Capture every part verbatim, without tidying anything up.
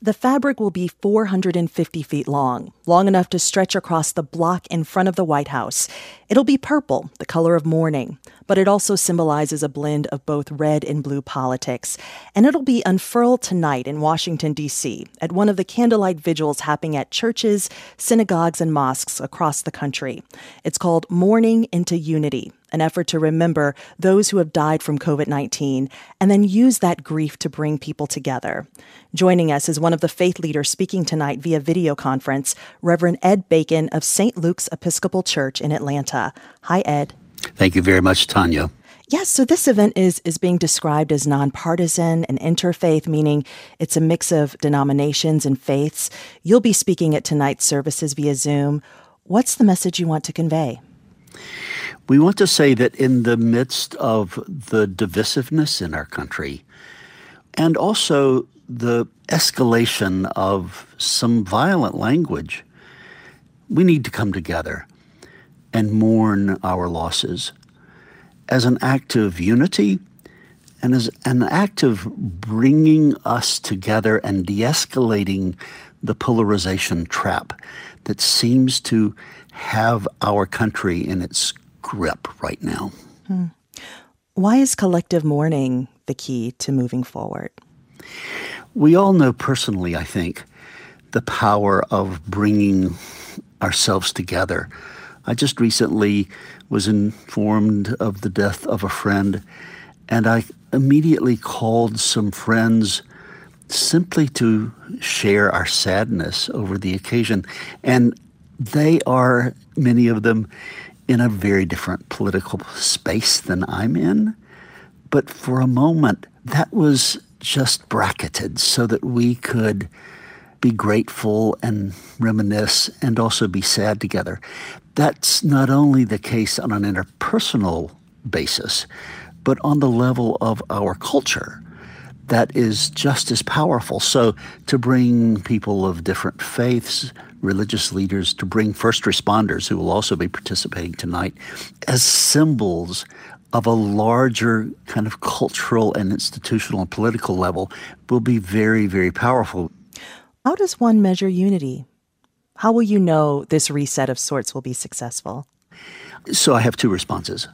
The fabric will be four hundred fifty feet long, long enough to stretch across the block in front of the White House. It'll be purple, the color of mourning, but it also symbolizes a blend of both red and blue politics. And it'll be unfurled tonight in Washington, D C, at one of the candlelight vigils happening at churches, synagogues, and mosques across the country. It's called Mourning into Unity, an effort to remember those who have died from covid nineteen and then use that grief to bring people together. Joining us is one of the faith leaders speaking tonight via video conference, Reverend Ed Bacon of Saint Luke's Episcopal Church in Atlanta. Hi, Ed. Thank you very much, Tanya. Yes, so this event is is being described as nonpartisan and interfaith, meaning it's a mix of denominations and faiths. You'll be speaking at tonight's services via Zoom. What's the message you want to convey? We want to say that in the midst of the divisiveness in our country, and also the escalation of some violent language, we need to come together and mourn our losses as an act of unity and as an act of bringing us together and de-escalating the polarization trap that seems to have our country in its grip right now. Hmm. Why is collective mourning the key to moving forward? We all know personally, I think, the power of bringing ourselves together. I just recently was informed of the death of a friend, and I immediately called some friends simply to share our sadness over the occasion. And they are, many of them, in a very different political space than I'm in. But for a moment, that was just bracketed so that we could be grateful and reminisce and also be sad together. That's not only the case on an interpersonal basis, but on the level of our culture. That is just as powerful. So to bring people of different faiths, religious leaders, to bring first responders who will also be participating tonight as symbols of a larger kind of cultural and institutional and political level will be very, very powerful. How does one measure unity? How will you know this reset of sorts will be successful? So I have two responses.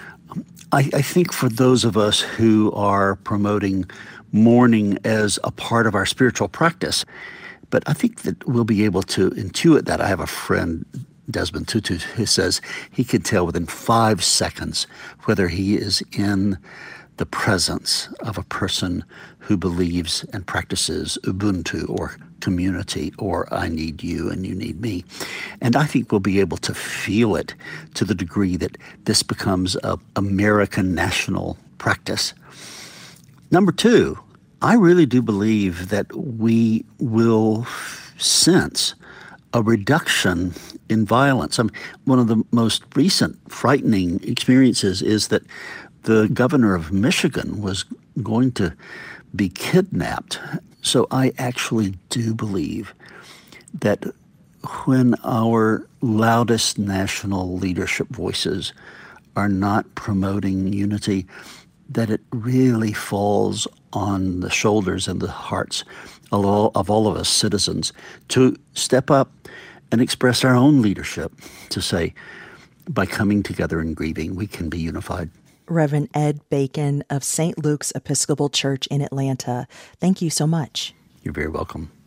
I, I think for those of us who are promoting mourning as a part of our spiritual practice, but I think that we'll be able to intuit that. I have a friend, Desmond Tutu, who says he can tell within five seconds whether he is in the presence of a person who believes and practices Ubuntu or community or I need you and you need me. And I think we'll be able to feel it to the degree that this becomes a American national practice. Number two, I really do believe that we will sense a reduction in violence. I mean, one of the most recent frightening experiences is that the governor of Michigan was going to be kidnapped. So I actually do believe that when our loudest national leadership voices are not promoting unity, that it really falls on the shoulders and the hearts of all, of all of us citizens to step up and express our own leadership, to say, by coming together and grieving, we can be unified. Reverend Ed Bacon of Saint Luke's Episcopal Church in Atlanta, thank you so much. You're very welcome.